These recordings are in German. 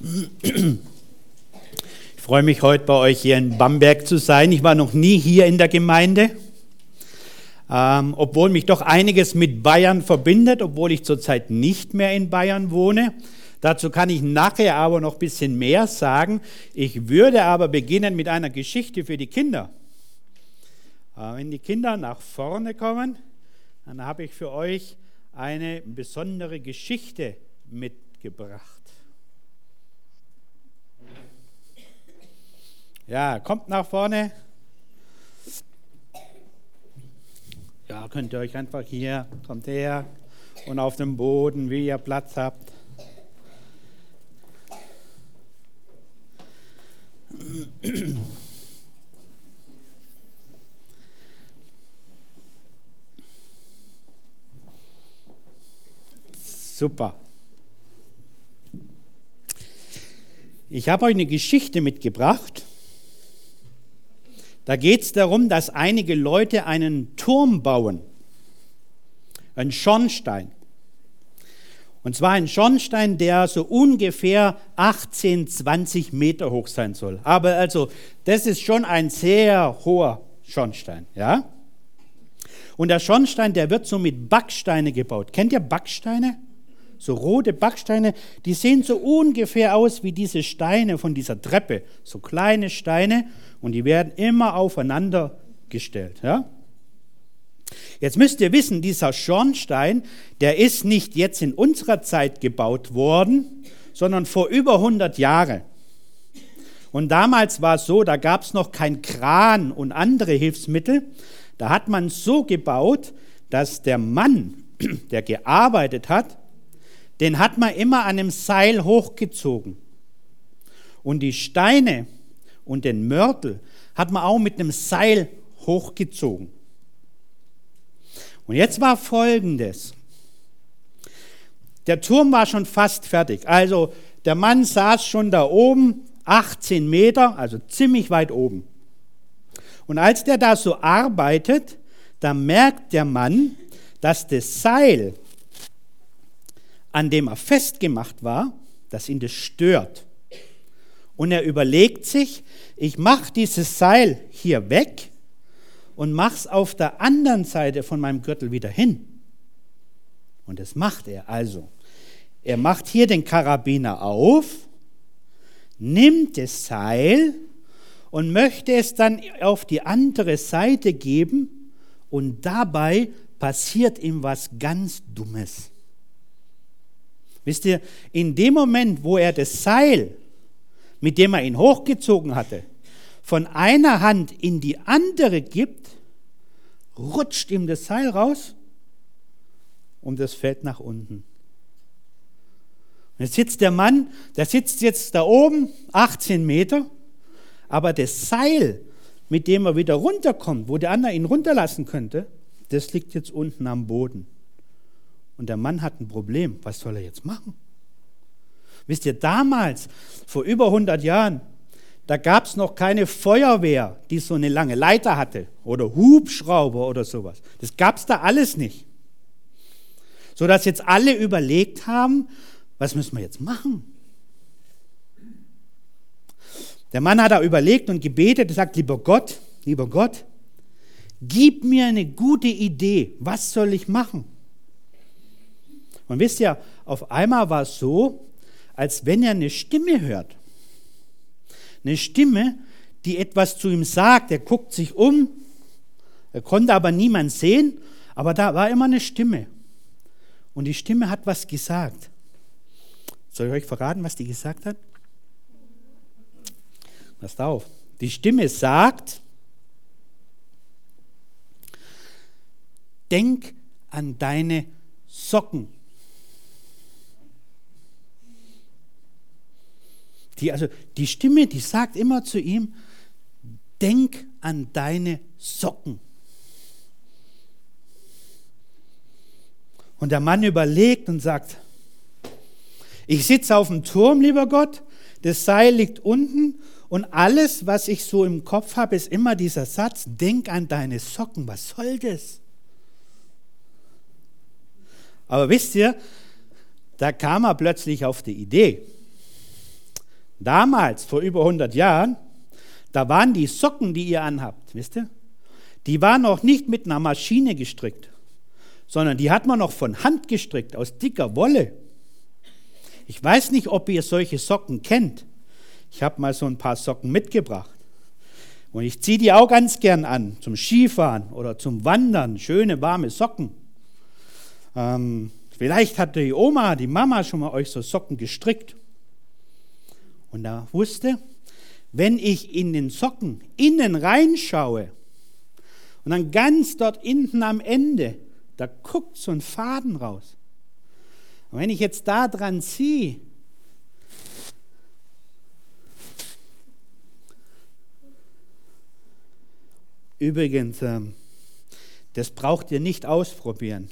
Ich freue mich, heute bei euch hier in Bamberg zu sein. Ich war noch nie hier in der Gemeinde, obwohl mich doch einiges mit Bayern verbindet, obwohl ich zurzeit nicht mehr in Bayern wohne. Dazu kann ich nachher aber noch ein bisschen mehr sagen. Ich würde aber beginnen mit einer Geschichte für die Kinder. Wenn die Kinder nach vorne kommen, dann habe ich für euch eine besondere Geschichte mitgebracht. Ja, kommt nach vorne. Ja, könnt ihr euch einfach hier, kommt her und auf dem Boden, wie ihr Platz habt. Super. Ich habe euch eine Geschichte mitgebracht. Da geht es darum, dass einige Leute einen Turm bauen, einen Schornstein. Und zwar einen Schornstein, der so ungefähr 18, 20 Meter hoch sein soll. Aber also, das ist schon ein sehr hoher Schornstein, ja? Und der Schornstein, der wird so mit Backsteine gebaut. Kennt ihr Backsteine? So rote Backsteine, die sehen so ungefähr aus wie diese Steine von dieser Treppe. So kleine Steine und die werden immer aufeinander gestellt. Ja? Jetzt müsst ihr wissen, dieser Schornstein, der ist nicht jetzt in unserer Zeit gebaut worden, sondern vor über 100 Jahren. Und damals war es so, da gab es noch kein Kran und andere Hilfsmittel. Da hat man so gebaut, dass der Mann, der gearbeitet hat, den hat man immer an einem Seil hochgezogen. Und die Steine und den Mörtel hat man auch mit einem Seil hochgezogen. Und jetzt war Folgendes. Der Turm war schon fast fertig. Also der Mann saß schon da oben, 18 Meter, also ziemlich weit oben. Und als der da so arbeitet, da merkt der Mann, dass das Seil, an dem er festgemacht war, dass ihn das stört. Und er überlegt sich, ich mache dieses Seil hier weg und mache es auf der anderen Seite von meinem Gürtel wieder hin. Und das macht er also. Er macht hier den Karabiner auf, nimmt das Seil und möchte es dann auf die andere Seite geben und dabei passiert ihm was ganz Dummes. Wisst ihr, in dem Moment, wo er das Seil, mit dem er ihn hochgezogen hatte, von einer Hand in die andere gibt, rutscht ihm das Seil raus und das fällt nach unten. Und jetzt sitzt der Mann, der sitzt jetzt da oben, 18 Meter, aber das Seil, mit dem er wieder runterkommt, wo der andere ihn runterlassen könnte, das liegt jetzt unten am Boden. Und der Mann hat ein Problem. Was soll er jetzt machen? Wisst ihr, damals, vor über 100 Jahren, da gab es noch keine Feuerwehr, die so eine lange Leiter hatte oder Hubschrauber oder sowas. Das gab es da alles nicht. Sodass jetzt alle überlegt haben, was müssen wir jetzt machen? Der Mann hat da überlegt und gebetet, er sagt, lieber Gott, gib mir eine gute Idee, was soll ich machen? Und wisst ihr, auf einmal war es so, als wenn er eine Stimme hört. Eine Stimme, die etwas zu ihm sagt. Er guckt sich um, er konnte aber niemand sehen, aber da war immer eine Stimme. Und die Stimme hat was gesagt. Soll ich euch verraten, was die gesagt hat? Passt auf. Die Stimme sagt, denk an deine Socken. Die Stimme, die sagt immer zu ihm, denk an deine Socken. Und der Mann überlegt und sagt, ich sitze auf dem Turm, lieber Gott, das Seil liegt unten und alles, was ich so im Kopf habe, ist immer dieser Satz, denk an deine Socken, was soll das? Aber wisst ihr, da kam er plötzlich auf die Idee, Damals, vor über 100 Jahren, da waren die Socken, die ihr anhabt, wisst ihr, die waren noch nicht mit einer Maschine gestrickt, sondern die hat man noch von Hand gestrickt, aus dicker Wolle. Ich weiß nicht, ob ihr solche Socken kennt. Ich habe mal so ein paar Socken mitgebracht. Und ich ziehe die auch ganz gern an, zum Skifahren oder zum Wandern, schöne warme Socken. Vielleicht hat die Oma, die Mama schon mal euch so Socken gestrickt. Und da wusste, wenn ich in den Socken innen reinschaue und dann ganz dort hinten am Ende, da guckt so ein Faden raus. Und wenn ich jetzt da dran ziehe, übrigens, das braucht ihr nicht ausprobieren,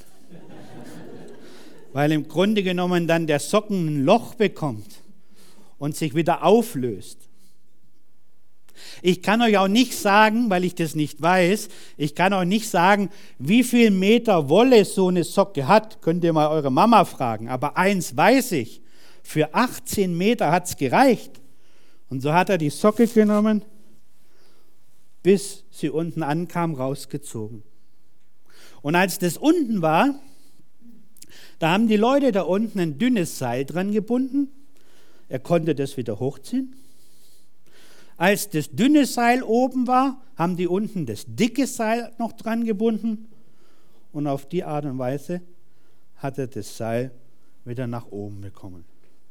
weil im Grunde genommen dann der Socken ein Loch bekommt und sich wieder auflöst. Ich kann euch auch nicht sagen, weil ich das nicht weiß, ich kann auch nicht sagen, wie viel Meter Wolle so eine Socke hat. Könnt ihr mal eure Mama fragen. Aber eins weiß ich, für 18 Meter hat es gereicht. Und so hat er die Socke genommen, bis sie unten ankam, rausgezogen. Und als das unten war, da haben die Leute da unten ein dünnes Seil dran gebunden. Er konnte das wieder hochziehen. Als das dünne Seil oben war, haben die unten das dicke Seil noch dran gebunden. Und auf die Art und Weise hat er das Seil wieder nach oben bekommen.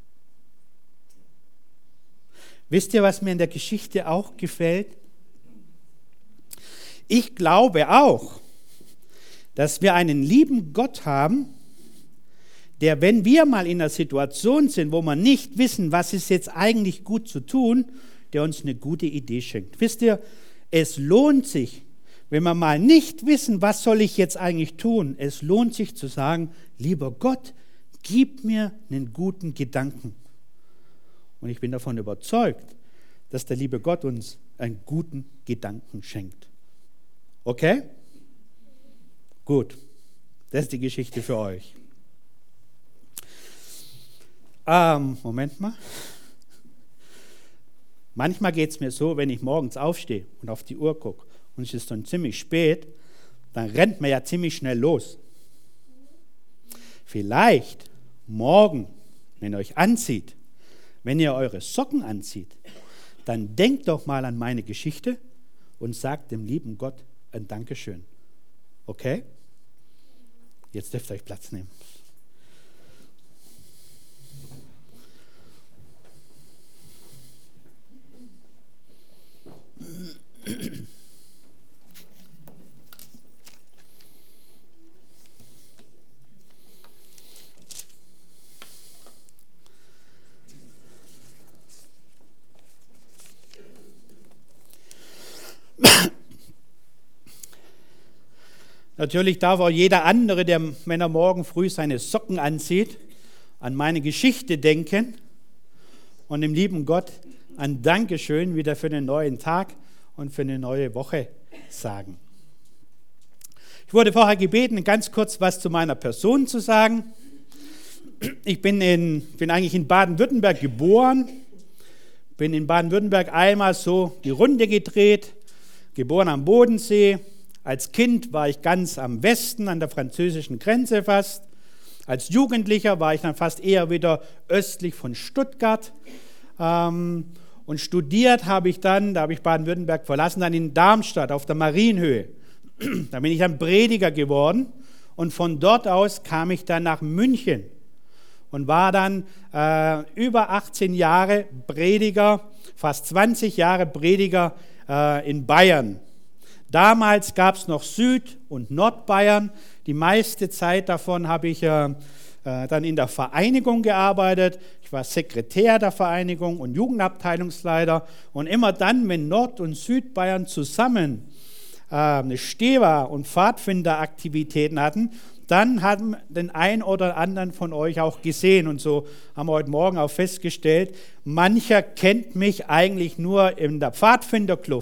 Wisst ihr, was mir in der Geschichte auch gefällt? Ich glaube auch, dass wir einen lieben Gott haben, der, wenn wir mal in einer Situation sind, wo wir nicht wissen, was ist jetzt eigentlich gut zu tun, der uns eine gute Idee schenkt. Wisst ihr, es lohnt sich, wenn wir mal nicht wissen, was soll ich jetzt eigentlich tun, es lohnt sich zu sagen, lieber Gott, gib mir einen guten Gedanken. Und ich bin davon überzeugt, dass der liebe Gott uns einen guten Gedanken schenkt. Okay? Gut, das ist die Geschichte für euch. Moment mal. Manchmal geht es mir so, wenn ich morgens aufstehe und auf die Uhr gucke und es ist dann ziemlich spät, dann rennt man ja ziemlich schnell los. Vielleicht morgen, wenn ihr euch anzieht, wenn ihr eure Socken anzieht, dann denkt doch mal an meine Geschichte und sagt dem lieben Gott ein Dankeschön. Okay? Jetzt dürft ihr euch Platz nehmen. Natürlich darf auch jeder andere, der, wenn er morgen früh seine Socken anzieht, an meine Geschichte denken und dem lieben Gott ein Dankeschön wieder für den neuen Tag und für eine neue Woche sagen. Ich wurde vorher gebeten, ganz kurz was zu meiner Person zu sagen. Ich bin eigentlich in Baden-Württemberg geboren, bin in Baden-Württemberg einmal so die Runde gedreht, geboren am Bodensee. Als Kind war ich ganz am Westen, an der französischen Grenze fast. Als Jugendlicher war ich dann fast eher wieder östlich von Stuttgart. Und studiert habe ich dann, da habe ich Baden-Württemberg verlassen, dann in Darmstadt auf der Marienhöhe. Da bin ich dann Prediger geworden und von dort aus kam ich dann nach München und war dann über 18 Jahre Prediger, fast 20 Jahre Prediger in Bayern. Damals gab es noch Süd- und Nordbayern. Die meiste Zeit davon habe ich dann in der Vereinigung gearbeitet. Ich war Sekretär der Vereinigung und Jugendabteilungsleiter. Und immer dann, wenn Nord- und Südbayern zusammen eine Stewa- und Pfadfinderaktivitäten hatten, dann haben den einen oder anderen von euch auch gesehen. Und so haben wir heute Morgen auch festgestellt, mancher kennt mich eigentlich nur in der Pfadfinderkluft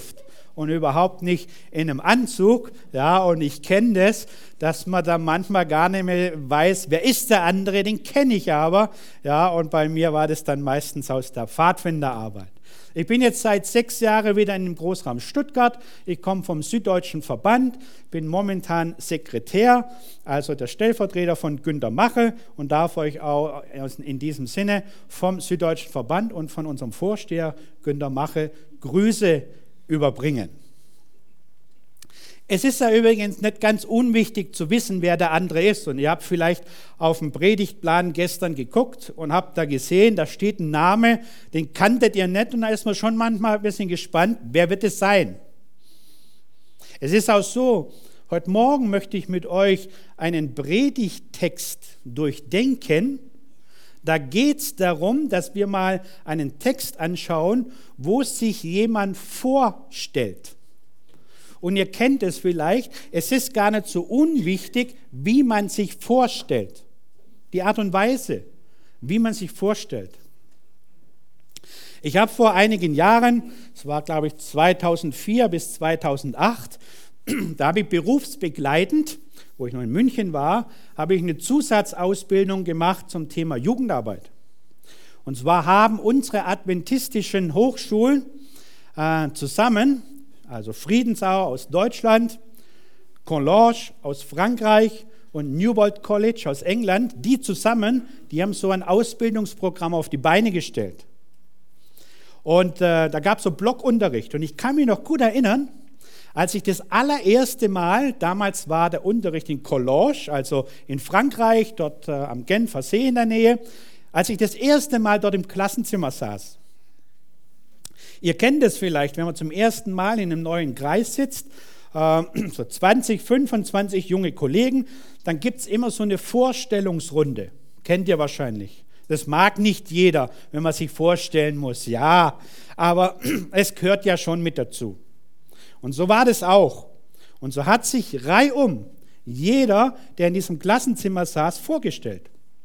und überhaupt nicht in einem Anzug. Ja, und ich kenne das, dass man dann manchmal gar nicht mehr weiß, wer ist der andere, den kenne ich aber. Ja, und bei mir war das dann meistens aus der Pfadfinderarbeit. Ich bin jetzt seit 6 Jahren wieder in dem Großraum Stuttgart. Ich komme vom Süddeutschen Verband, bin momentan Sekretär, also der Stellvertreter von Günter Mache und darf euch auch in diesem Sinne vom Süddeutschen Verband und von unserem Vorsteher Günter Mache Grüße überbringen. Es ist ja übrigens nicht ganz unwichtig zu wissen, wer der andere ist. Und ihr habt vielleicht auf dem Predigtplan gestern geguckt und habt da gesehen, da steht ein Name, den kanntet ihr nicht. Und da ist man schon manchmal ein bisschen gespannt, wer wird es sein? Es ist auch so, heute Morgen möchte ich mit euch einen Predigttext durchdenken. Da geht es darum, dass wir mal einen Text anschauen, wo sich jemand vorstellt. Und ihr kennt es vielleicht, es ist gar nicht so unwichtig, wie man sich vorstellt. Die Art und Weise, wie man sich vorstellt. Ich habe vor einigen Jahren, es war glaube ich 2004 bis 2008, da habe ich berufsbegleitend, wo ich noch in München war, habe ich eine Zusatzausbildung gemacht zum Thema Jugendarbeit. Und zwar haben unsere adventistischen Hochschulen zusammen, also Friedensau aus Deutschland, College aus Frankreich und Newbold College aus England, die zusammen, die haben so ein Ausbildungsprogramm auf die Beine gestellt. Und da gab es so Blockunterricht. Und ich kann mich noch gut erinnern, als ich das allererste Mal, damals war der Unterricht in College, also in Frankreich, dort am Genfer See in der Nähe, als ich das erste Mal dort im Klassenzimmer saß. Ihr kennt es vielleicht, wenn man zum ersten Mal in einem neuen Kreis sitzt, so 20, 25 junge Kollegen, dann gibt es immer so eine Vorstellungsrunde. Kennt ihr wahrscheinlich. Das mag nicht jeder, wenn man sich vorstellen muss. Ja, aber es gehört ja schon mit dazu. Und so war das auch. Und so hat sich reihum jeder, der in diesem Klassenzimmer saß, vorgestellt.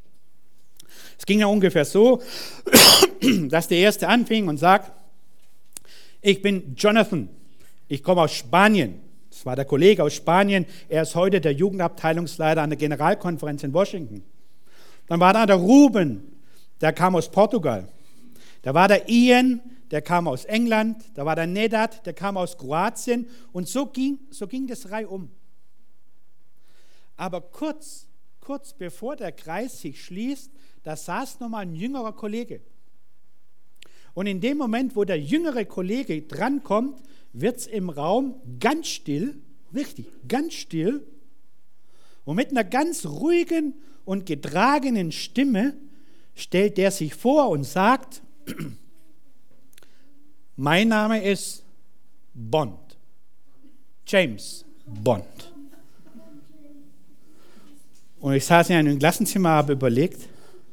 Es ging ja ungefähr so, dass der Erste anfing und sagt, ich bin Jonathan, ich komme aus Spanien. Das war der Kollege aus Spanien, er ist heute der Jugendabteilungsleiter an der Generalkonferenz in Washington. Dann war da der Ruben, der kam aus Portugal. Da war der Ian, der kam aus England. Da war der Nedat, der kam aus Kroatien. Und so ging das reihum. Aber kurz bevor der Kreis sich schließt, da saß nochmal ein jüngerer Kollege. Und in dem Moment, wo der jüngere Kollege drankommt, wird es im Raum ganz still, richtig, ganz still. Und mit einer ganz ruhigen und getragenen Stimme stellt der sich vor und sagt, mein Name ist Bond, James Bond. Und ich saß in einem Klassenzimmer, habe überlegt,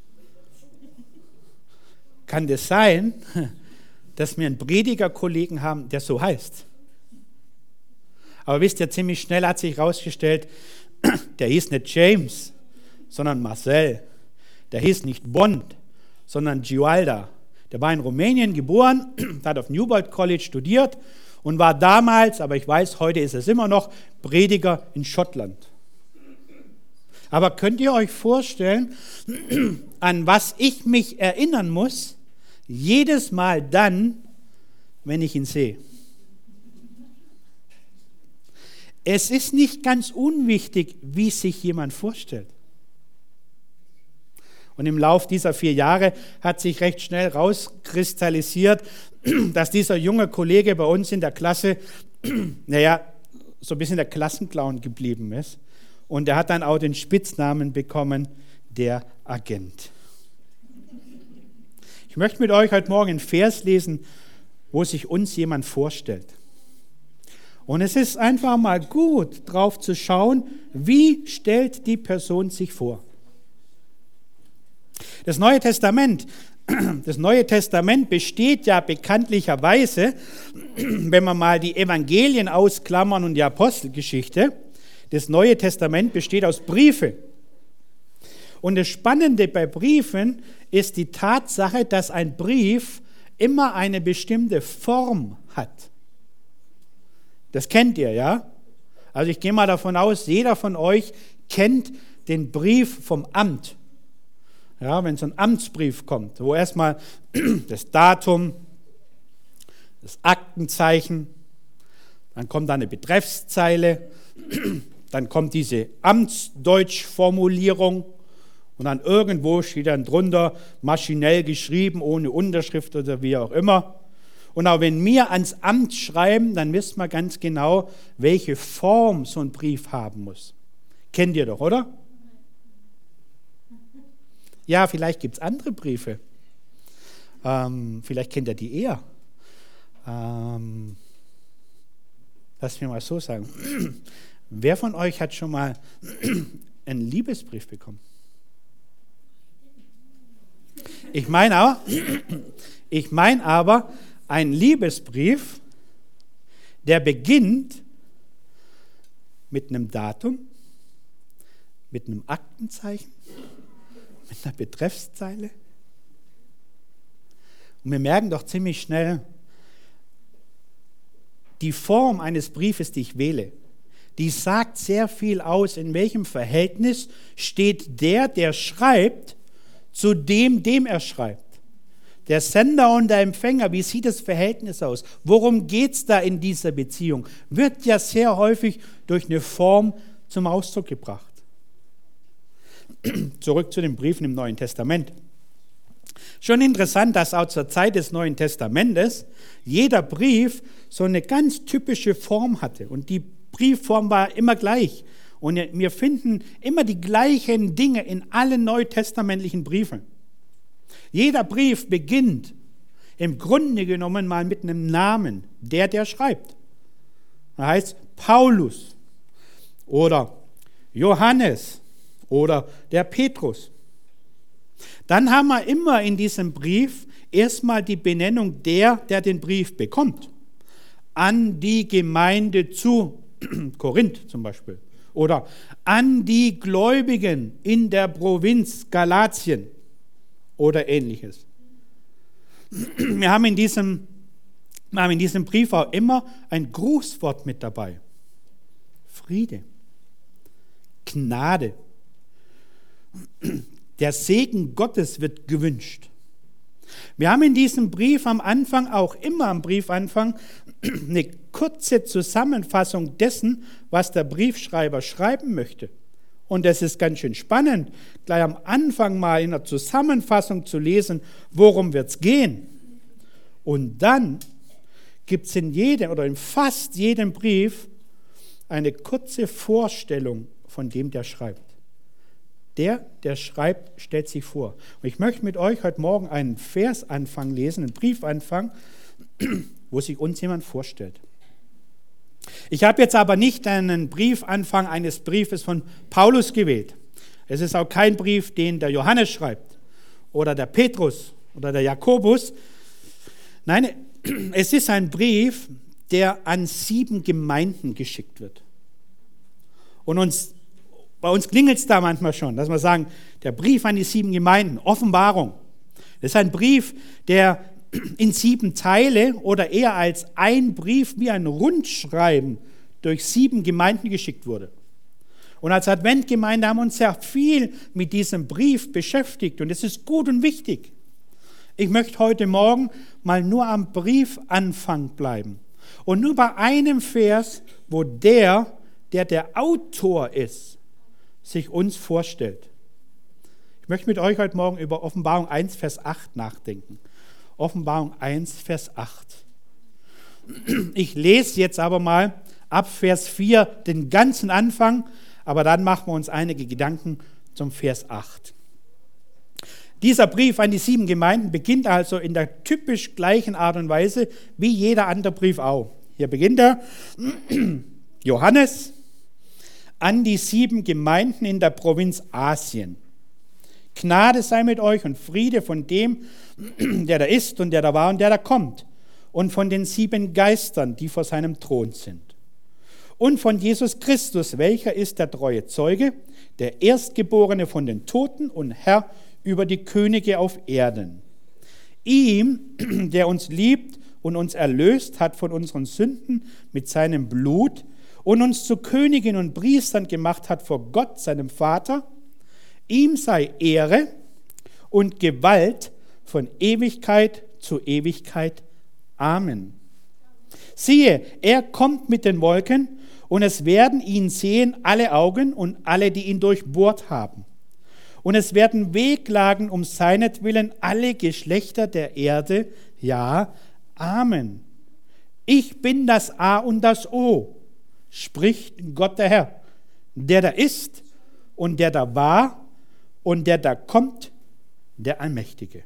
kann das sein, dass wir einen Predigerkollegen haben, der so heißt? Aber wisst ihr, ziemlich schnell hat sich herausgestellt, der hieß nicht James, sondern Marcel. Der hieß nicht Bond, sondern Giualda. Der war in Rumänien geboren, hat auf Newbold College studiert und war damals, aber ich weiß, heute ist es immer noch, Prediger in Schottland. Aber könnt ihr euch vorstellen, an was ich mich erinnern muss, jedes Mal dann, wenn ich ihn sehe? Es ist nicht ganz unwichtig, wie sich jemand vorstellt. Und im Lauf dieser 4 Jahre hat sich recht schnell rauskristallisiert, dass dieser junge Kollege bei uns in der Klasse, so ein bisschen der Klassenclown geblieben ist. Und er hat dann auch den Spitznamen bekommen, der Agent. Ich möchte mit euch heute Morgen einen Vers lesen, wo sich uns jemand vorstellt. Und es ist einfach mal gut, drauf zu schauen, wie stellt die Person sich vor. Das Neue Testament besteht ja bekanntlicherweise, wenn wir mal die Evangelien ausklammern und die Apostelgeschichte, das Neue Testament besteht aus Briefe. Und das Spannende bei Briefen ist die Tatsache, dass ein Brief immer eine bestimmte Form hat. Das kennt ihr, ja? Also ich gehe mal davon aus, jeder von euch kennt den Brief vom Amt. Ja, wenn so ein Amtsbrief kommt, wo erstmal das Datum, das Aktenzeichen, dann kommt da eine Betreffszeile, dann kommt diese Amtsdeutschformulierung und dann irgendwo steht dann drunter, maschinell geschrieben, ohne Unterschrift oder wie auch immer. Und auch wenn wir ans Amt schreiben, dann wissen wir ganz genau, welche Form so ein Brief haben muss. Kennt ihr doch, oder? Ja, vielleicht gibt es andere Briefe. Vielleicht kennt ihr die eher. Lass mich mal so sagen. Wer von euch hat schon mal einen Liebesbrief bekommen? Ich meine aber, ein Liebesbrief, der beginnt mit einem Datum, mit einem Aktenzeichen, mit einer Betreffszeile. Und wir merken doch ziemlich schnell, die Form eines Briefes, die ich wähle, die sagt sehr viel aus, in welchem Verhältnis steht der schreibt, zu dem er schreibt. Der Sender und der Empfänger, wie sieht das Verhältnis aus? Worum geht es da in dieser Beziehung? Wird ja sehr häufig durch eine Form zum Ausdruck gebracht. Zurück zu den Briefen im Neuen Testament. Schon interessant, dass auch zur Zeit des Neuen Testamentes jeder Brief so eine ganz typische Form hatte. Und die Briefform war immer gleich. Und wir finden immer die gleichen Dinge in allen neutestamentlichen Briefen. Jeder Brief beginnt im Grunde genommen mal mit einem Namen, der schreibt. Er heißt Paulus oder Johannes oder der Petrus. Dann haben wir immer in diesem Brief erstmal die Benennung der den Brief bekommt. An die Gemeinde zu Korinth zum Beispiel. Oder an die Gläubigen in der Provinz Galatien oder ähnliches. Wir haben in diesem Brief auch immer ein Grußwort mit dabei. Friede, Gnade. Der Segen Gottes wird gewünscht. Wir haben in diesem Brief am Anfang, auch immer am Briefanfang, eine kurze Zusammenfassung dessen, was der Briefschreiber schreiben möchte. Und es ist ganz schön spannend, gleich am Anfang mal in der Zusammenfassung zu lesen, worum wird es gehen. Und dann gibt es in fast jedem Brief eine kurze Vorstellung von dem, der schreibt. Der schreibt, stellt sich vor. Und ich möchte mit euch heute Morgen einen Versanfang lesen, einen Briefanfang, wo sich uns jemand vorstellt. Ich habe jetzt aber nicht einen Briefanfang eines Briefes von Paulus gewählt. Es ist auch kein Brief, den der Johannes schreibt oder der Petrus oder der Jakobus. Nein, es ist ein Brief, der an 7 Gemeinden geschickt wird. Und bei uns klingelt es da manchmal schon, dass wir sagen, der Brief an die 7 Gemeinden, Offenbarung. Das ist ein Brief, der in 7 Teile oder eher als ein Brief wie ein Rundschreiben durch 7 Gemeinden geschickt wurde. Und als Adventgemeinde haben wir uns sehr viel mit diesem Brief beschäftigt und es ist gut und wichtig. Ich möchte heute Morgen mal nur am Briefanfang bleiben und nur bei einem Vers, wo der Autor ist, sich uns vorstellt. Ich möchte mit euch heute Morgen über Offenbarung 1, Vers 8 nachdenken. Offenbarung 1, Vers 8. Ich lese jetzt aber mal ab Vers 4 den ganzen Anfang, aber dann machen wir uns einige Gedanken zum Vers 8. Dieser Brief an die 7 Gemeinden beginnt also in der typisch gleichen Art und Weise wie jeder andere Brief auch. Hier beginnt er, Johannes, an die 7 Gemeinden in der Provinz Asien. Gnade sei mit euch und Friede von dem, der da ist und der da war und der da kommt, und von den 7 Geistern, die vor seinem Thron sind. Und von Jesus Christus, welcher ist der treue Zeuge, der Erstgeborene von den Toten und Herr über die Könige auf Erden. Ihm, der uns liebt und uns erlöst hat von unseren Sünden mit seinem Blut und uns zu Königen und Priestern gemacht hat vor Gott, seinem Vater. Ihm sei Ehre und Gewalt von Ewigkeit zu Ewigkeit. Amen. Siehe, er kommt mit den Wolken, und es werden ihn sehen alle Augen und alle, die ihn durchbohrt haben. Und es werden wehklagen um seinetwillen alle Geschlechter der Erde. Ja, Amen. Ich bin das A und das O, spricht Gott der Herr, der da ist und der da war und der da kommt, der Allmächtige.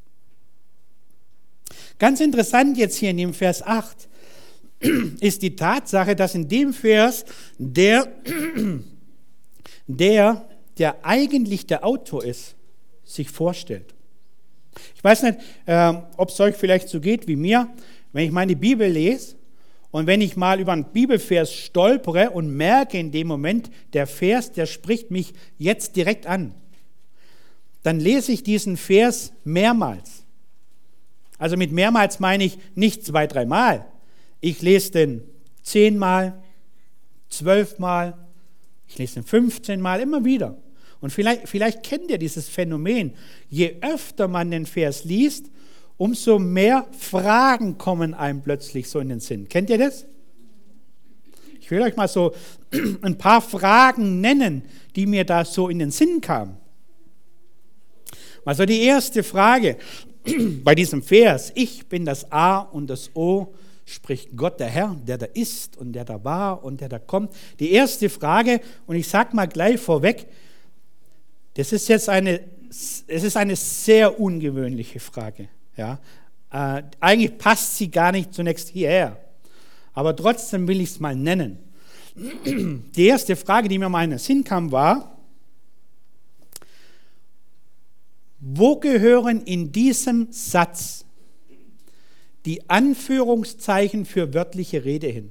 Ganz interessant jetzt hier in dem Vers 8 ist die Tatsache, dass in dem Vers der eigentlich der Autor ist, sich vorstellt. Ich weiß nicht, ob es euch vielleicht so geht wie mir, wenn ich meine Bibel lese und wenn ich mal über einen Bibelvers stolpere und merke in dem Moment, der Vers, der spricht mich jetzt direkt an, dann lese ich diesen Vers mehrmals. Also mit mehrmals meine ich nicht 2, 3 Mal. Ich lese den 10 Mal, 12 Mal, ich lese den 15 Mal, immer wieder. Und vielleicht kennt ihr dieses Phänomen. Je öfter man den Vers liest, umso mehr Fragen kommen einem plötzlich so in den Sinn. Kennt ihr das? Ich will euch mal so ein paar Fragen nennen, die mir da so in den Sinn kamen. Also die erste Frage bei diesem Vers: Ich bin das A und das O, spricht Gott der Herr, der da ist und der da war und der da kommt. Die erste Frage, und ich sage mal gleich vorweg, es ist eine sehr ungewöhnliche Frage. Ja? Eigentlich passt sie gar nicht zunächst hierher, aber trotzdem will ich es mal nennen. Die erste Frage, die mir mal in den Sinn kam, war: Wo gehören in diesem Satz die Anführungszeichen für wörtliche Rede hin?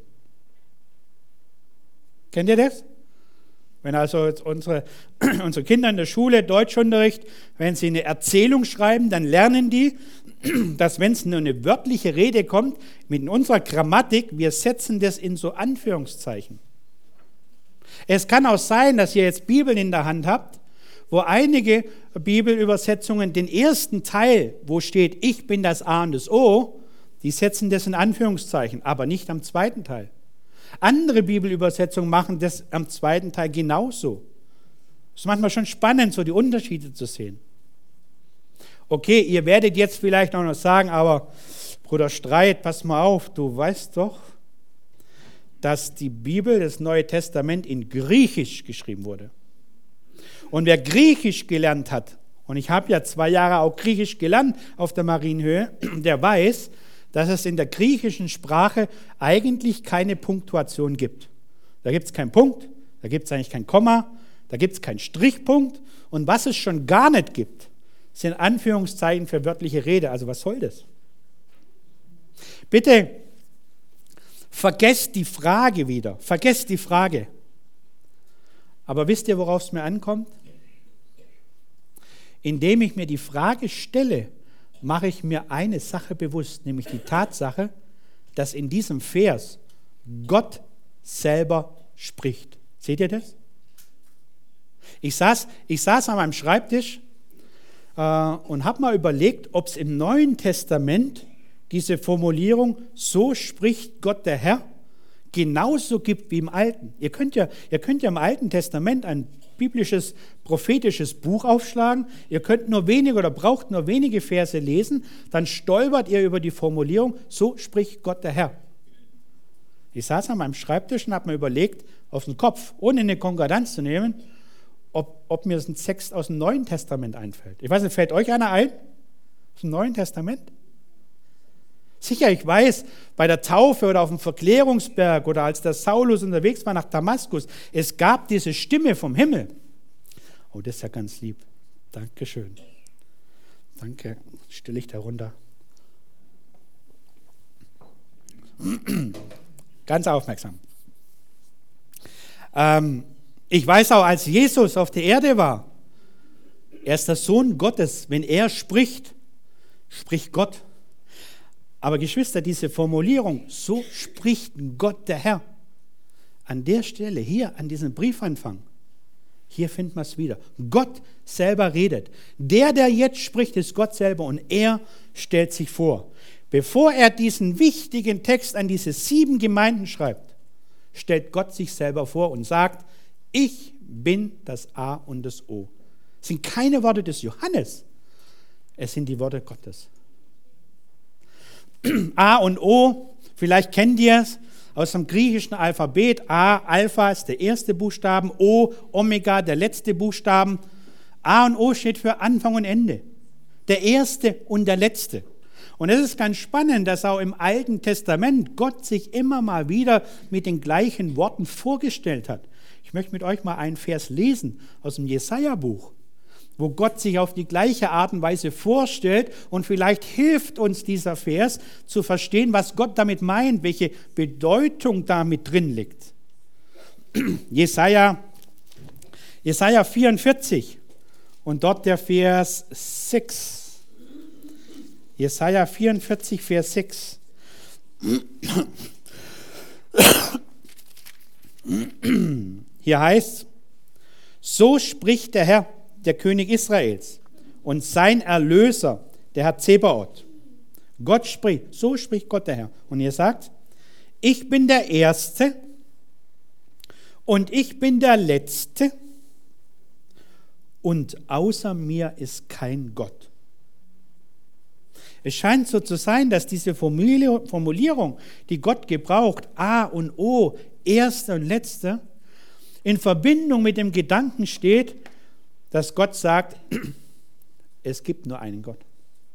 Kennt ihr das? Wenn also jetzt unsere Kinder in der Schule Deutschunterricht, wenn sie eine Erzählung schreiben, dann lernen die, dass wenn es nur eine wörtliche Rede kommt, mit unserer Grammatik, wir setzen das in so Anführungszeichen. Es kann auch sein, dass ihr jetzt Bibeln in der Hand habt, wo einige Bibelübersetzungen den ersten Teil, wo steht, ich bin das A und das O, die setzen das in Anführungszeichen, aber nicht am zweiten Teil. Andere Bibelübersetzungen machen das am zweiten Teil genauso. Es ist manchmal schon spannend, so die Unterschiede zu sehen. Okay, ihr werdet jetzt vielleicht auch noch sagen, aber Bruder Streit, pass mal auf, du weißt doch, dass die Bibel, das Neue Testament, in Griechisch geschrieben wurde. Und wer Griechisch gelernt hat, und ich habe ja 2 Jahre auch Griechisch gelernt auf der Marienhöhe, der weiß, dass es in der griechischen Sprache eigentlich keine Punktuation gibt. Da gibt es keinen Punkt, da gibt es eigentlich kein Komma, da gibt es keinen Strichpunkt. Und was es schon gar nicht gibt, sind Anführungszeichen für wörtliche Rede. Also was soll das? Bitte vergesst die Frage wieder, vergesst die Frage. Aber wisst ihr, worauf es mir ankommt? Indem ich mir die Frage stelle, mache ich mir eine Sache bewusst, nämlich die Tatsache, dass in diesem Vers Gott selber spricht. Seht ihr das? Ich saß an meinem Schreibtisch und habe mal überlegt, ob es im Neuen Testament diese Formulierung, so spricht Gott der Herr, genauso gibt wie im Alten. Ihr könnt ja im Alten Testament ein biblisches, prophetisches Buch aufschlagen. Ihr könnt nur wenige oder braucht nur wenige Verse lesen, dann stolpert ihr über die Formulierung, so spricht Gott der Herr. Ich saß an meinem Schreibtisch und habe mir überlegt, auf den Kopf, ohne eine Konkordanz zu nehmen, ob mir ein Text aus dem Neuen Testament einfällt. Ich weiß nicht, fällt euch einer ein? Aus dem Neuen Testament? Sicher, ich weiß, bei der Taufe oder auf dem Verklärungsberg oder als der Saulus unterwegs war nach Damaskus, es gab diese Stimme vom Himmel. Oh, das ist ja ganz lieb. Dankeschön. Danke, stelle ich da runter. Ganz aufmerksam. Ich weiß auch, als Jesus auf der Erde war, er ist der Sohn Gottes. Wenn er spricht, spricht Gott. Aber Geschwister, diese Formulierung, so spricht Gott der Herr, an der Stelle, hier an diesem Briefanfang, hier finden wir es wieder. Gott selber redet. Der jetzt spricht, ist Gott selber und er stellt sich vor. Bevor er diesen wichtigen Text an diese 7 Gemeinden schreibt, stellt Gott sich selber vor und sagt, ich bin das A und das O. Es sind keine Worte des Johannes, es sind die Worte Gottes. A und O, vielleicht kennt ihr es aus dem griechischen Alphabet. A, Alpha ist der erste Buchstaben, O, Omega, der letzte Buchstaben. A und O steht für Anfang und Ende. Der erste und der letzte. Und es ist ganz spannend, dass auch im Alten Testament Gott sich immer mal wieder mit den gleichen Worten vorgestellt hat. Ich möchte mit euch mal einen Vers lesen aus dem Jesaja-Buch, wo Gott sich auf die gleiche Art und Weise vorstellt und vielleicht hilft uns dieser Vers zu verstehen, was Gott damit meint, welche Bedeutung damit drin liegt. Jesaja 44 und dort der Vers 6. Jesaja 44, Vers 6. Hier heißt, so spricht der Herr, der König Israels und sein Erlöser, der Herr Zebaoth. Gott spricht, so spricht Gott der Herr. Und ihr sagt, ich bin der Erste und ich bin der Letzte und außer mir ist kein Gott. Es scheint so zu sein, dass diese Formulierung, die Gott gebraucht, A und O, Erster und Letzter, in Verbindung mit dem Gedanken steht, dass Gott sagt, es gibt nur einen Gott.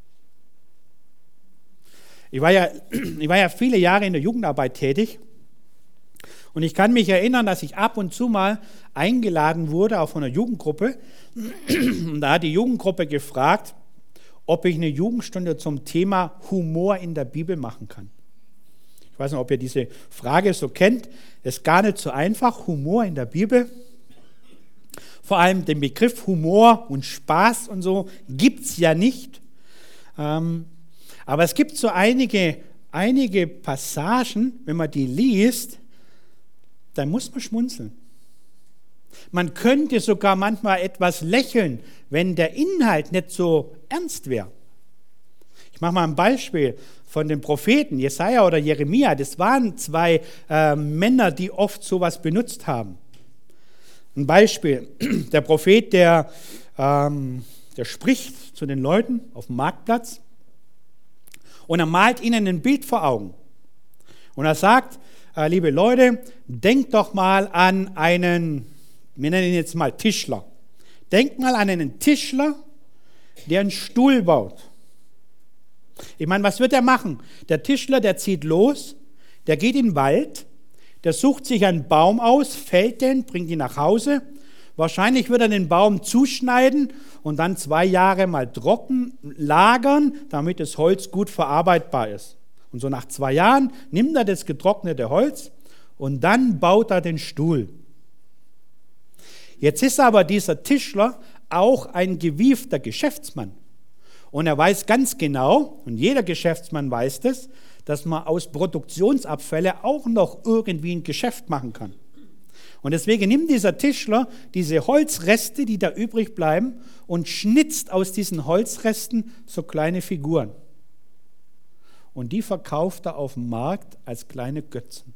Ich war ja viele Jahre in der Jugendarbeit tätig und ich kann mich erinnern, dass ich ab und zu mal eingeladen wurde, auch von einer Jugendgruppe. Und da hat die Jugendgruppe gefragt, ob ich eine Jugendstunde zum Thema Humor in der Bibel machen kann. Ich weiß nicht, ob ihr diese Frage so kennt. Das ist gar nicht so einfach, Humor in der Bibel. Vor allem den Begriff Humor und Spaß und so gibt es ja nicht. Aber es gibt so einige Passagen, wenn man die liest, da muss man schmunzeln. Man könnte sogar manchmal etwas lächeln, wenn der Inhalt nicht so ernst wäre. Ich mache mal ein Beispiel von den Propheten, Jesaja oder Jeremia. Das waren 2 Männer, die oft sowas benutzt haben. Ein Beispiel, der Prophet, der spricht zu den Leuten auf dem Marktplatz und er malt ihnen ein Bild vor Augen. Und er sagt, liebe Leute, denkt doch mal an einen, wir nennen ihn jetzt mal Tischler. Denkt mal an einen Tischler, der einen Stuhl baut. Ich meine, was wird er machen? Der Tischler, der zieht los, der geht in den Wald, der sucht sich einen Baum aus, fällt den, bringt ihn nach Hause. Wahrscheinlich wird er den Baum zuschneiden und dann 2 Jahre mal trocken lagern, damit das Holz gut verarbeitbar ist. Und so nach 2 Jahren nimmt er das getrocknete Holz und dann baut er den Stuhl. Jetzt ist aber dieser Tischler auch ein gewiefter Geschäftsmann. Und er weiß ganz genau, und jeder Geschäftsmann weiß das, dass man aus Produktionsabfällen auch noch irgendwie ein Geschäft machen kann. Und deswegen nimmt dieser Tischler diese Holzreste, die da übrig bleiben, und schnitzt aus diesen Holzresten so kleine Figuren. Und die verkauft er auf dem Markt als kleine Götzen.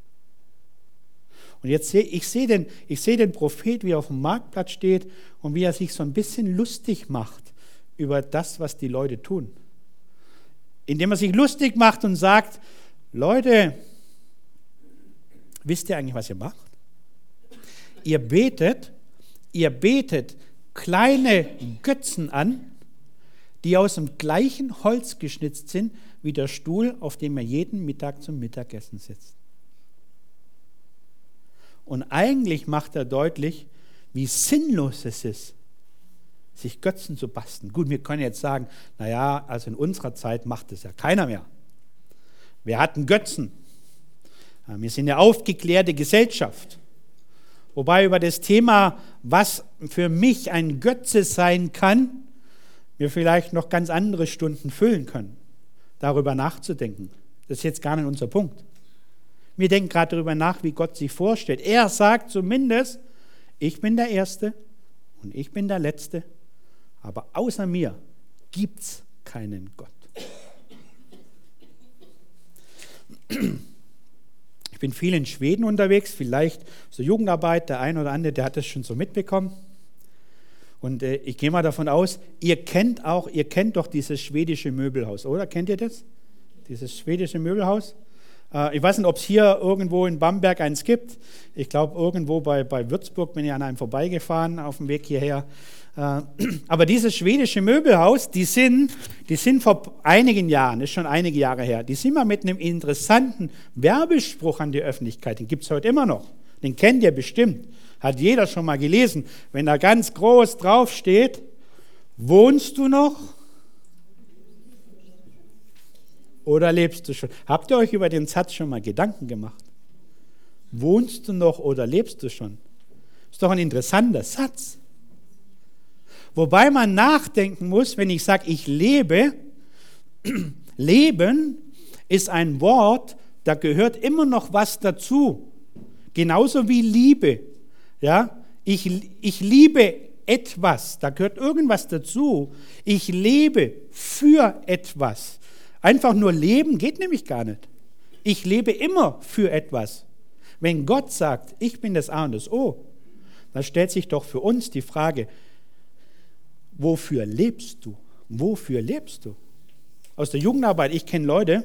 Und jetzt ich sehe den Prophet, wie er auf dem Marktplatz steht und wie er sich so ein bisschen lustig macht über das, was die Leute tun. Indem er sich lustig macht und sagt, Leute, wisst ihr eigentlich, was ihr macht? Ihr betet kleine Götzen an, die aus dem gleichen Holz geschnitzt sind, wie der Stuhl, auf dem er jeden Mittag zum Mittagessen sitzt. Und eigentlich macht er deutlich, wie sinnlos es ist, sich Götzen zu basteln. Gut, wir können jetzt sagen, naja, also in unserer Zeit macht das ja keiner mehr. Wir hatten Götzen. Wir sind eine aufgeklärte Gesellschaft. Wobei über das Thema, was für mich ein Götze sein kann, wir vielleicht noch ganz andere Stunden füllen können. darüber nachzudenken. Das ist jetzt gar nicht unser Punkt. Wir denken gerade darüber nach, wie Gott sich vorstellt. Er sagt zumindest, ich bin der Erste und ich bin der Letzte, aber außer mir gibt es keinen Gott. Ich bin viel in Schweden unterwegs, vielleicht zur Jugendarbeit, der ein oder andere, der hat das schon so mitbekommen. Und ich gehe mal davon aus, ihr kennt doch dieses schwedische Möbelhaus, oder? Kennt ihr das? Dieses schwedische Möbelhaus? Ich weiß nicht, ob es hier irgendwo in Bamberg eins gibt. Ich glaube, irgendwo bei Würzburg bin ich an einem vorbeigefahren auf dem Weg hierher. Aber dieses schwedische Möbelhaus, die sind vor einigen Jahren, ist schon einige Jahre her, die sind mal mit einem interessanten Werbespruch an die Öffentlichkeit, den gibt es heute immer noch. Den kennt ihr bestimmt, hat jeder schon mal gelesen. Wenn da ganz groß drauf steht, wohnst du noch? Oder lebst du schon? Habt ihr euch über den Satz schon mal Gedanken gemacht? Wohnst du noch oder lebst du schon? Ist doch ein interessanter Satz. Wobei man nachdenken muss, wenn ich sage, ich lebe, Leben ist ein Wort, da gehört immer noch was dazu. Genauso wie Liebe. Ja? Ich liebe etwas, da gehört irgendwas dazu. Ich lebe für etwas. Einfach nur leben geht nämlich gar nicht. Ich lebe immer für etwas. Wenn Gott sagt, ich bin das A und das O, dann stellt sich doch für uns die Frage, wofür lebst du? Wofür lebst du? Aus der Jugendarbeit, ich kenne Leute,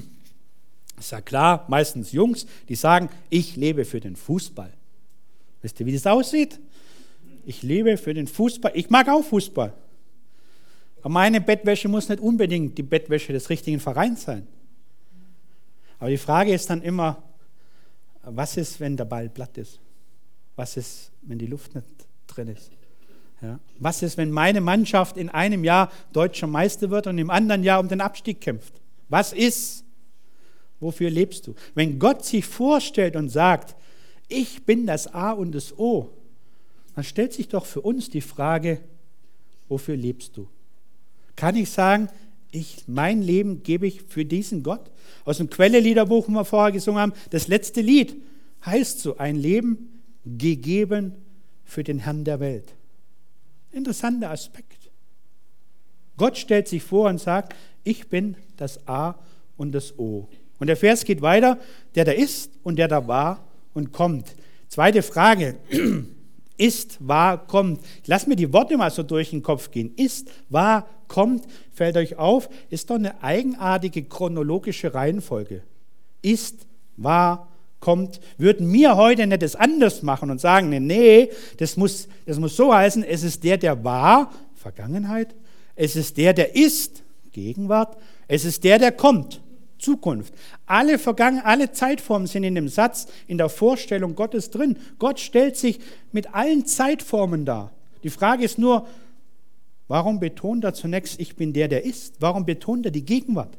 ist ja klar, meistens Jungs, die sagen, ich lebe für den Fußball. Wisst ihr, wie das aussieht? Ich lebe für den Fußball. Ich mag auch Fußball. Aber meine Bettwäsche muss nicht unbedingt die Bettwäsche des richtigen Vereins sein. Aber die Frage ist dann immer, was ist, wenn der Ball platt ist? Was ist, wenn die Luft nicht drin ist? Ja? Was ist, wenn meine Mannschaft in einem Jahr deutscher Meister wird und im anderen Jahr um den Abstieg kämpft? Was ist? Wofür lebst du? Wenn Gott sich vorstellt und sagt, ich bin das A und das O, dann stellt sich doch für uns die Frage, wofür lebst du? Kann ich sagen, mein Leben gebe ich für diesen Gott? Aus dem Quelle-Liederbuch, wo wir vorher gesungen haben, das letzte Lied heißt so, ein Leben gegeben für den Herrn der Welt. Interessanter Aspekt. Gott stellt sich vor und sagt, ich bin das A und das O. Und der Vers geht weiter, der da ist und der da war und kommt. Zweite Frage, ist, war, kommt. Ich lasse mir die Worte mal so durch den Kopf gehen. Ist, war, kommt, fällt euch auf, ist doch eine eigenartige chronologische Reihenfolge. Ist, war, kommt. Würden wir heute nicht das anders machen und sagen, nee, das muss so heißen, es ist der war, Vergangenheit, es ist der ist, Gegenwart, es ist der kommt, Zukunft. Alle Zeitformen sind in dem Satz, in der Vorstellung Gottes drin. Gott stellt sich mit allen Zeitformen dar. Die Frage ist nur, warum betont er zunächst, ich bin der ist? Warum betont er die Gegenwart?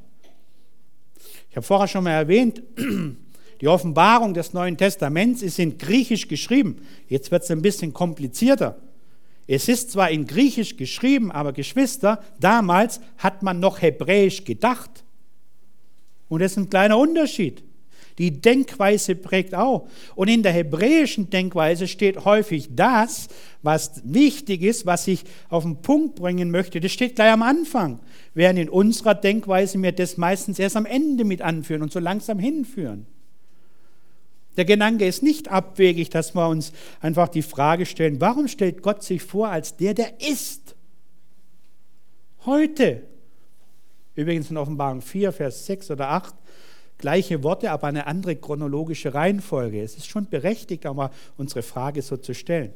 Ich habe vorher schon mal erwähnt, die Offenbarung des Neuen Testaments ist in Griechisch geschrieben. Jetzt wird es ein bisschen komplizierter. Es ist zwar in Griechisch geschrieben, aber Geschwister, damals hat man noch Hebräisch gedacht. Und das ist ein kleiner Unterschied. Die Denkweise prägt auch. Und in der hebräischen Denkweise steht häufig das, was wichtig ist, was ich auf den Punkt bringen möchte. Das steht gleich am Anfang. Während in unserer Denkweise wir das meistens erst am Ende mit anführen und so langsam hinführen. Der Gedanke ist nicht abwegig, dass wir uns einfach die Frage stellen, warum stellt Gott sich vor als der ist? Heute. Übrigens in Offenbarung 4, Vers 6 oder 8, gleiche Worte, aber eine andere chronologische Reihenfolge. Es ist schon berechtigt, auch mal unsere Frage so zu stellen.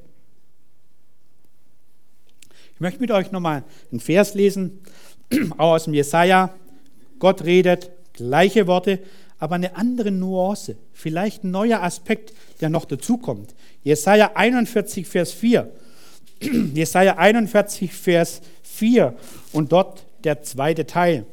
Ich möchte mit euch nochmal einen Vers lesen, auch aus dem Jesaja. Gott redet, gleiche Worte, aber eine andere Nuance, vielleicht ein neuer Aspekt, der noch dazukommt. Jesaja 41, Vers 4. Jesaja 41, Vers 4 und dort der zweite Teil.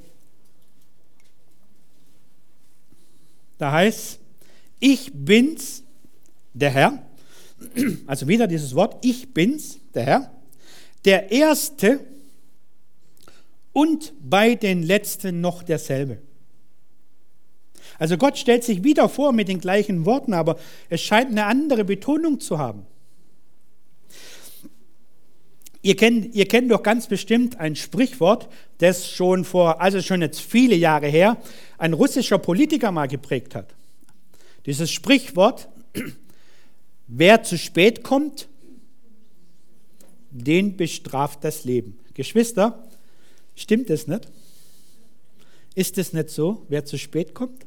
Da heißt, ich bin's, der Herr, also wieder dieses Wort, ich bin's, der Herr, der Erste und bei den Letzten noch derselbe. Also Gott stellt sich wieder vor mit den gleichen Worten, aber es scheint eine andere Betonung zu haben. Ihr kennt doch ganz bestimmt ein Sprichwort, das schon jetzt viele Jahre her, ein russischer Politiker mal geprägt hat. Dieses Sprichwort, wer zu spät kommt, den bestraft das Leben. Geschwister, stimmt das nicht? Ist es nicht so, wer zu spät kommt?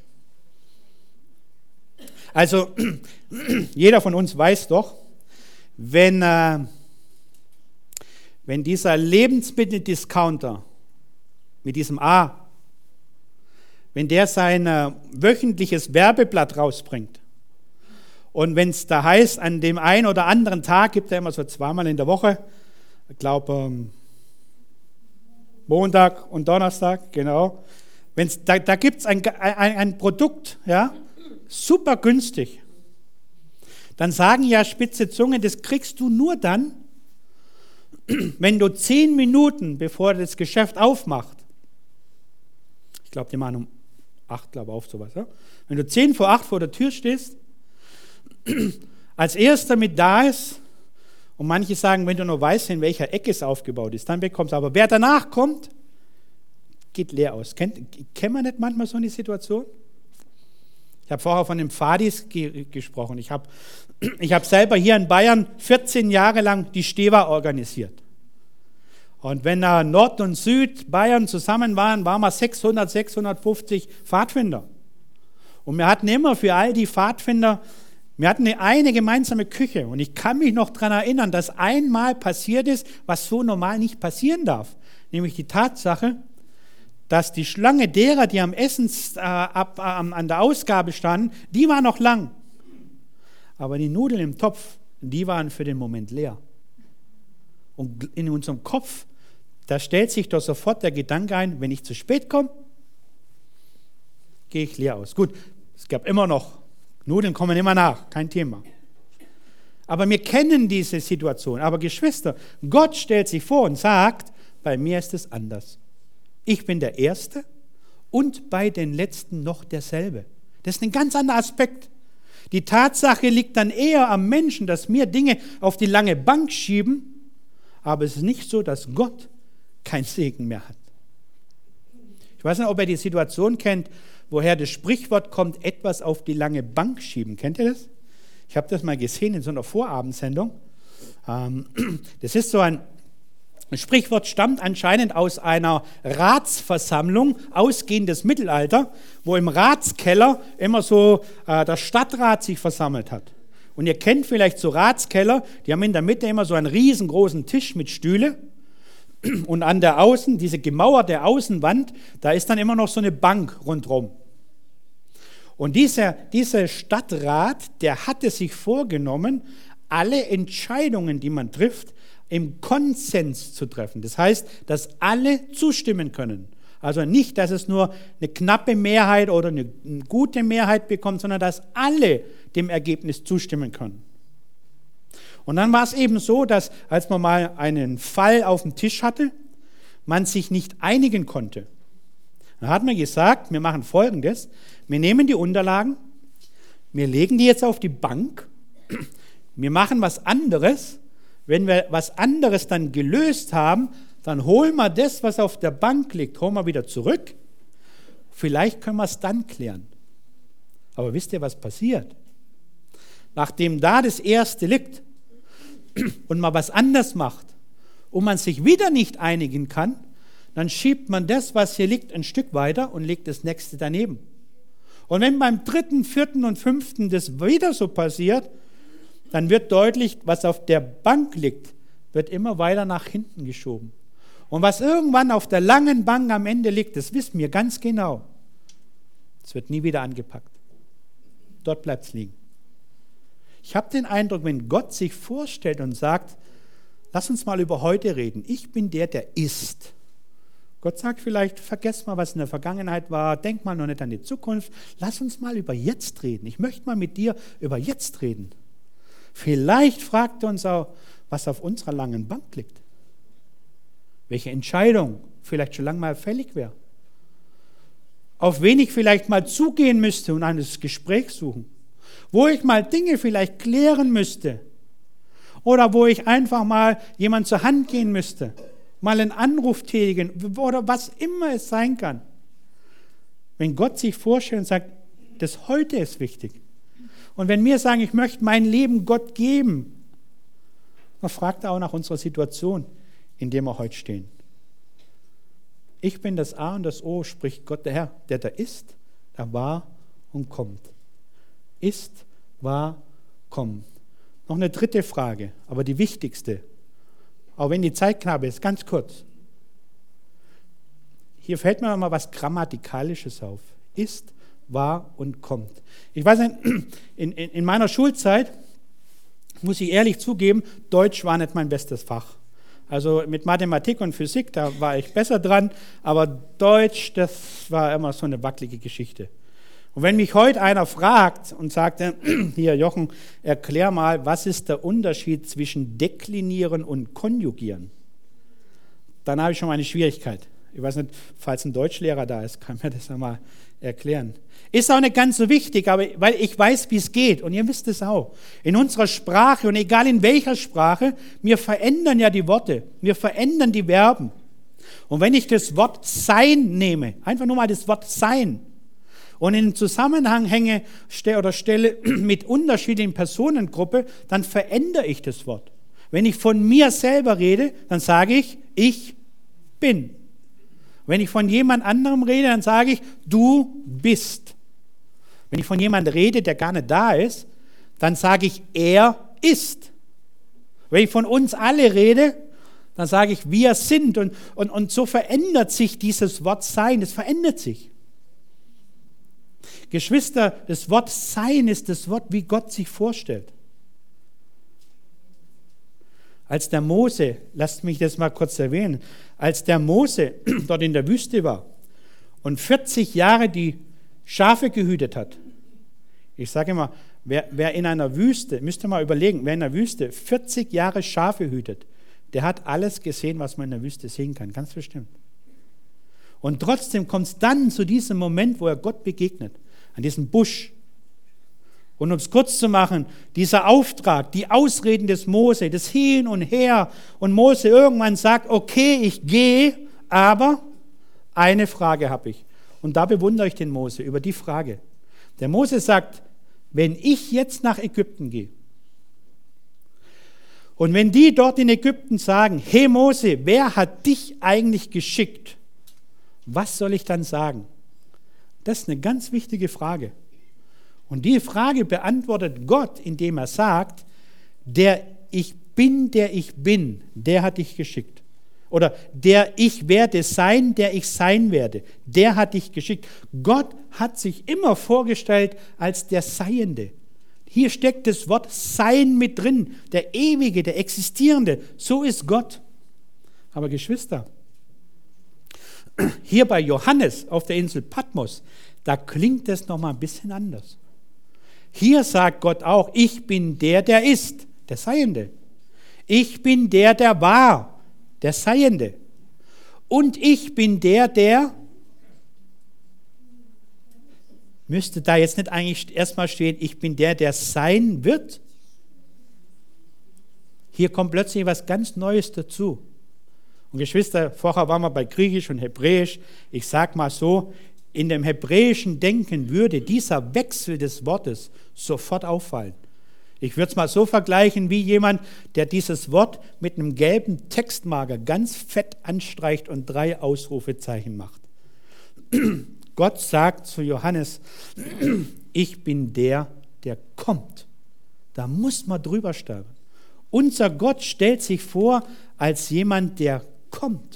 Also, jeder von uns weiß doch, wenn dieser Lebensmitteldiscounter mit diesem A, wenn der sein wöchentliches Werbeblatt rausbringt und wenn es da heißt, an dem einen oder anderen Tag gibt er immer so zweimal in der Woche, glaube Montag und Donnerstag, genau. Da gibt es ein Produkt, ja, super günstig. Dann sagen ja spitze Zungen, das kriegst du nur dann, wenn du 10 Minuten, bevor das Geschäft aufmacht, ich glaube, die machen um 8, auf sowas, ja? Wenn du 10 vor 8 vor der Tür stehst, als erster mit da ist, und manche sagen, wenn du nur weißt, in welcher Ecke es aufgebaut ist, dann bekommst du. Aber wer danach kommt, geht leer aus. Kennt man nicht manchmal so eine Situation? Ich habe vorher von den Pfadis gesprochen. Ich habe selber hier in Bayern 14 Jahre lang die Stewa organisiert. Und wenn Nord- und Südbayern zusammen waren wir 600, 650 Pfadfinder. Und wir hatten immer für all die Pfadfinder, wir hatten eine gemeinsame Küche. Und ich kann mich noch daran erinnern, dass einmal passiert ist, was so normal nicht passieren darf. Nämlich die Tatsache, dass die Schlange derer, die am an der Ausgabe standen, die war noch lang. Aber die Nudeln im Topf, die waren für den Moment leer. Und in unserem Kopf, da stellt sich doch sofort der Gedanke ein, wenn ich zu spät komme, gehe ich leer aus. Gut, es gab immer noch, Nudeln kommen immer nach, kein Thema. Aber wir kennen diese Situation. Aber Geschwister, Gott stellt sich vor und sagt, bei mir ist es anders. Ich bin der Erste und bei den Letzten noch derselbe. Das ist ein ganz anderer Aspekt. Die Tatsache liegt dann eher am Menschen, dass wir Dinge auf die lange Bank schieben, aber es ist nicht so, dass Gott keinen Segen mehr hat. Ich weiß nicht, ob ihr die Situation kennt, woher das Sprichwort kommt, etwas auf die lange Bank schieben. Kennt ihr das? Ich habe das mal gesehen in so einer Vorabendsendung. Das ist so ein Sprichwort, stammt anscheinend aus einer Ratsversammlung, ausgehendes Mittelalter, wo im Ratskeller immer so der Stadtrat sich versammelt hat. Und ihr kennt vielleicht so Ratskeller, die haben in der Mitte immer so einen riesengroßen Tisch mit Stühle. Und an der diese gemauerte Außenwand, da ist dann immer noch so eine Bank rundherum. Und dieser Stadtrat, der hatte sich vorgenommen, alle Entscheidungen, die man trifft, im Konsens zu treffen. Das heißt, dass alle zustimmen können. Also nicht, dass es nur eine knappe Mehrheit oder eine gute Mehrheit bekommt, sondern dass alle dem Ergebnis zustimmen können. Und dann war es eben so, dass als man mal einen Fall auf dem Tisch hatte, man sich nicht einigen konnte. Dann hat man gesagt, wir machen Folgendes, wir nehmen die Unterlagen, wir legen die jetzt auf die Bank, wir machen was anderes. Wenn wir was anderes dann gelöst haben, dann holen wir das, was auf der Bank liegt, holen wir wieder zurück. Vielleicht können wir es dann klären. Aber wisst ihr, was passiert? Nachdem da das Erste liegt und man was anders macht und man sich wieder nicht einigen kann, dann schiebt man das, was hier liegt, ein Stück weiter und legt das Nächste daneben. Und wenn beim 3., 4. und 5. das wieder so passiert, dann wird deutlich, was auf der Bank liegt, wird immer weiter nach hinten geschoben. Und was irgendwann auf der langen Bank am Ende liegt, das wissen wir ganz genau. Es wird nie wieder angepackt. Dort bleibt es liegen. Ich habe den Eindruck, wenn Gott sich vorstellt und sagt, lass uns mal über heute reden. Ich bin der ist. Gott sagt vielleicht, vergesst mal, was in der Vergangenheit war, denk mal noch nicht an die Zukunft. Lass uns mal über jetzt reden. Ich möchte mal mit dir über jetzt reden. Vielleicht fragt er uns auch, was auf unserer langen Bank liegt. Welche Entscheidung vielleicht schon lange mal fällig wäre. Auf wen ich vielleicht mal zugehen müsste und ein Gespräch suchen. Wo ich mal Dinge vielleicht klären müsste. Oder wo ich einfach mal jemand zur Hand gehen müsste. Mal einen Anruf tätigen oder was immer es sein kann. Wenn Gott sich vorstellt und sagt, das Heute ist wichtig. Und wenn wir sagen, ich möchte mein Leben Gott geben, dann fragt er auch nach unserer Situation, in der wir heute stehen. Ich bin das A und das O, spricht Gott der Herr, der da ist, der war und kommt. Ist, war, kommt. Noch eine dritte Frage, aber die wichtigste. Auch wenn die Zeit knapp ist, ganz kurz. Hier fällt mir mal was Grammatikalisches auf. Ist, war und kommt. Ich weiß nicht, in meiner Schulzeit, muss ich ehrlich zugeben, Deutsch war nicht mein bestes Fach. Also mit Mathematik und Physik, da war ich besser dran, aber Deutsch, das war immer so eine wackelige Geschichte. Und wenn mich heute einer fragt und sagt, hier Jochen, erklär mal, was ist der Unterschied zwischen deklinieren und konjugieren? Dann habe ich schon mal eine Schwierigkeit. Ich weiß nicht, falls ein Deutschlehrer da ist, kann mir das einmal erklären. Ist auch nicht ganz so wichtig, aber weil ich weiß, wie es geht und ihr wisst es auch. In unserer Sprache und egal in welcher Sprache, wir verändern ja die Worte, wir verändern die Verben. Und wenn ich das Wort sein nehme, einfach nur mal das Wort sein und in den Zusammenhang stelle mit unterschiedlichen Personengruppen, dann verändere ich das Wort. Wenn ich von mir selber rede, dann sage ich bin. Wenn ich von jemand anderem rede, dann sage ich, du bist. Wenn ich von jemandem rede, der gar nicht da ist, dann sage ich, er ist. Wenn ich von uns alle rede, dann sage ich, wir sind. Und so verändert sich dieses Wort sein, es verändert sich. Geschwister, das Wort sein ist das Wort, wie Gott sich vorstellt. Als der Mose, lasst mich das mal kurz erwähnen, als der Mose dort in der Wüste war und 40 Jahre die Schafe gehütet hat. Ich sage immer, wer in einer Wüste, müsst ihr mal überlegen, wer in der Wüste 40 Jahre Schafe hütet, der hat alles gesehen, was man in der Wüste sehen kann, ganz bestimmt. Und trotzdem kommt es dann zu diesem Moment, wo er Gott begegnet, an diesem Busch. Und um es kurz zu machen, dieser Auftrag, die Ausreden des Mose, das Hin und Her, und Mose irgendwann sagt, okay, ich gehe, aber eine Frage habe ich. Und da bewundere ich den Mose über die Frage. Der Mose sagt, wenn ich jetzt nach Ägypten gehe und wenn die dort in Ägypten sagen, hey Mose, wer hat dich eigentlich geschickt? Was soll ich dann sagen? Das ist eine ganz wichtige Frage. Und die Frage beantwortet Gott, indem er sagt, der ich bin, der hat dich geschickt. Oder der ich werde sein, der ich sein werde, der hat dich geschickt. Gott hat sich immer vorgestellt als der Seiende. Hier steckt das Wort Sein mit drin, der Ewige, der Existierende. So ist Gott. Aber Geschwister, hier bei Johannes auf der Insel Patmos, da klingt es nochmal ein bisschen anders. Hier sagt Gott auch, ich bin der ist, der Seiende. Ich bin der war, der Seiende. Und ich bin der müsste da jetzt nicht eigentlich erstmal stehen, ich bin der sein wird? Hier kommt plötzlich was ganz Neues dazu. Und Geschwister, vorher waren wir bei Griechisch und Hebräisch. Ich sage mal so, in dem hebräischen Denken würde dieser Wechsel des Wortes sofort auffallen. Ich würde es mal so vergleichen wie jemand, der dieses Wort mit einem gelben Textmarker ganz fett anstreicht und 3 Ausrufezeichen macht. Gott sagt zu Johannes, ich bin der kommt. Da muss man drüber steigen. Unser Gott stellt sich vor als jemand, der kommt.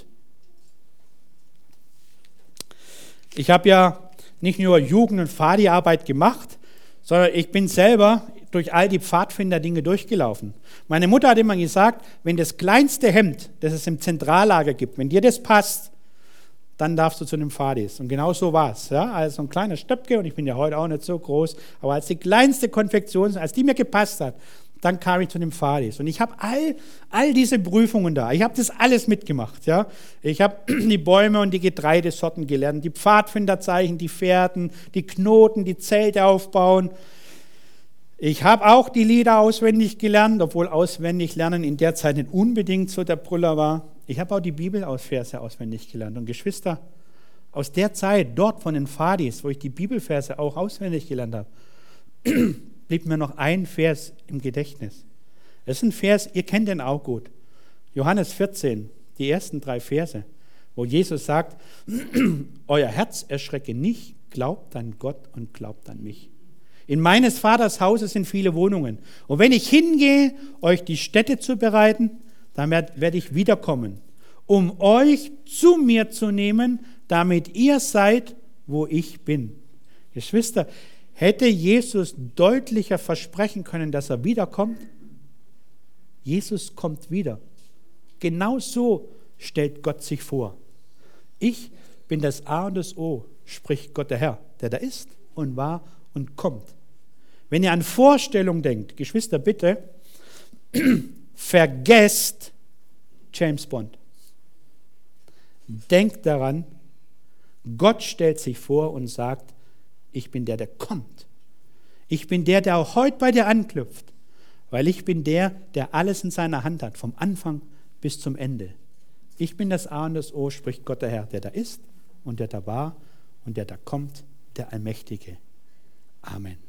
Ich habe ja nicht nur Jugend- und Pfadiarbeit gemacht, sondern ich bin selber durch all die Pfadfinder-Dinge durchgelaufen. Meine Mutter hat immer gesagt, wenn das kleinste Hemd, das es im Zentrallager gibt, wenn dir das passt, dann darfst du zu den Pfadis. Und genau so war es. Ja? Also ein kleiner Stöpke, und ich bin ja heute auch nicht so groß, aber als die kleinste Konfektion, als die mir gepasst hat, dann kam ich zu den Phadis. Und ich habe all diese Prüfungen da. Ich habe das alles mitgemacht. Ja? Ich habe die Bäume und die Getreidesorten gelernt, die Pfadfinderzeichen, die Fährten, die Knoten, die Zelte aufbauen. Ich habe auch die Lieder auswendig gelernt, obwohl auswendig lernen in der Zeit nicht unbedingt so der Brüller war. Ich habe auch die Bibelverse auswendig gelernt. Und Geschwister, aus der Zeit, dort von den Phadis, wo ich die Bibelverse auch auswendig gelernt habe, blieb mir noch ein Vers im Gedächtnis. Das ist ein Vers, ihr kennt den auch gut. Johannes 14, die ersten 3 Verse, wo Jesus sagt, euer Herz erschrecke nicht, glaubt an Gott und glaubt an mich. In meines Vaters Hause sind viele Wohnungen. Und wenn ich hingehe, euch die Stätte zu bereiten, dann werde ich wiederkommen, um euch zu mir zu nehmen, damit ihr seid, wo ich bin. Geschwister, hätte Jesus deutlicher versprechen können, dass er wiederkommt? Jesus kommt wieder. Genau so stellt Gott sich vor. Ich bin das A und das O, spricht Gott der Herr, der da ist und war und kommt. Wenn ihr an Vorstellung denkt, Geschwister, bitte, vergesst James Bond. Denkt daran, Gott stellt sich vor und sagt, ich bin der kommt. Ich bin der auch heute bei dir anknüpft, weil ich bin der alles in seiner Hand hat, vom Anfang bis zum Ende. Ich bin das A und das O, spricht Gott der Herr, der da ist und der da war und der da kommt, der Allmächtige. Amen.